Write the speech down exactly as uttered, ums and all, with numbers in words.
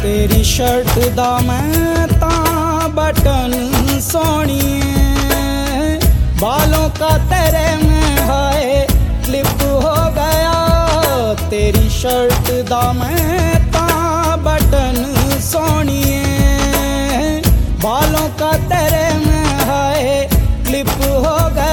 तेरी शर्ट दा मैं तां बटन सोनिए, बालों का तेरे में हाय क्लिप हो गया। तेरी शर्ट दा मैं तां बटन सोनिए, बालों का तेरे में हाय क्लिप हो गया।